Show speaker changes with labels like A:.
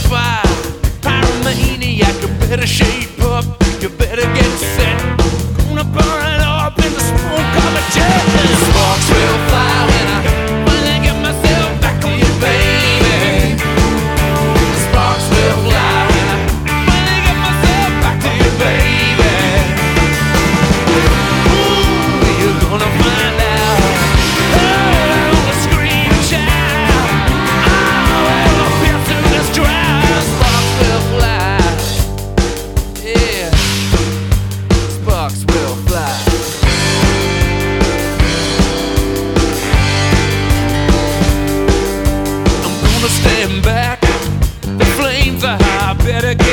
A: fire. Pyromaniac, you better shape up, you better get set. Gonna burn it up in the smoke of a jet. Sparks will fly when I finally get myself back to you, baby. Sparks will fly when I finally get myself back to you, baby. Ooh, you're gonna find out. Oh, I'm gonna scream and shout. Oh, well, I'll pierce through this dry. Sparks will fly. Yeah, sparks will fly. I'm gonna stand back. The flames are high. Better